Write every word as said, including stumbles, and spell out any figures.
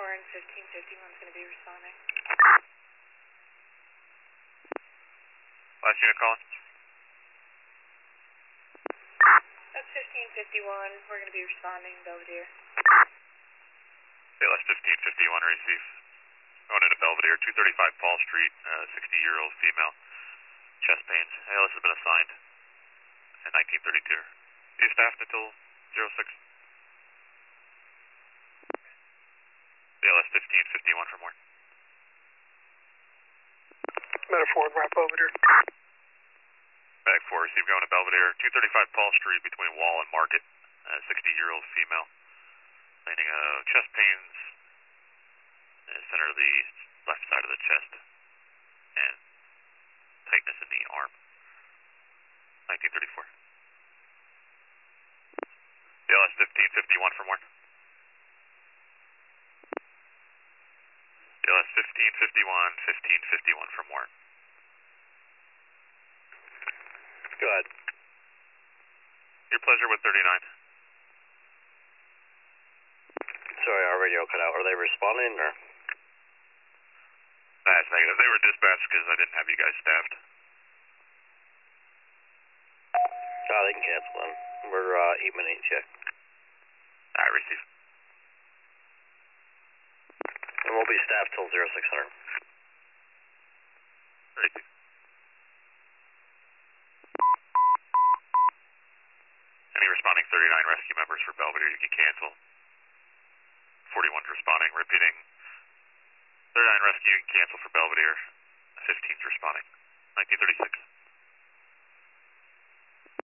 Warren, fifteen fifty-one is going to be responding. Last unit calling. That's fifteen fifty-one. We're going to be responding, Belvedere. Okay, last fifteen fifty-one, receive. Going into Belvedere, two thirty-five Paul Street, uh, sixty-year-old female. Chest pains. A L S has been assigned in nineteen thirty-two. Are you staffed until zero six? A L S fifteen fifty-one for more. Meta Ford, wrap over there. Bag four, receive going to Belvedere, two thirty-five Paul Street between Wall and Market. Uh, sixty-year-old female. Complaining of chest pains, in the center of the left side of the chest, and tightness in the arm. nineteen thirty-four. A L S fifteen fifty-one for more. A L S fifteen fifty-one, fifteen fifty-one for more. Go ahead. Your pleasure with thirty-nine. Sorry, our radio cut out. Are they responding or? That's negative. They were dispatched because I didn't have you guys staffed. Ah, they can cancel them. We're uh, eight minutes yet. I receive. And we'll be staffed till zero six hundred. Receive. Any responding thirty-nine rescue members for Belvedere, you can cancel. forty-one's responding. Repeating. thirty-nine rescue, you can cancel for Belvedere. fifteen's responding. nineteen thirty-six.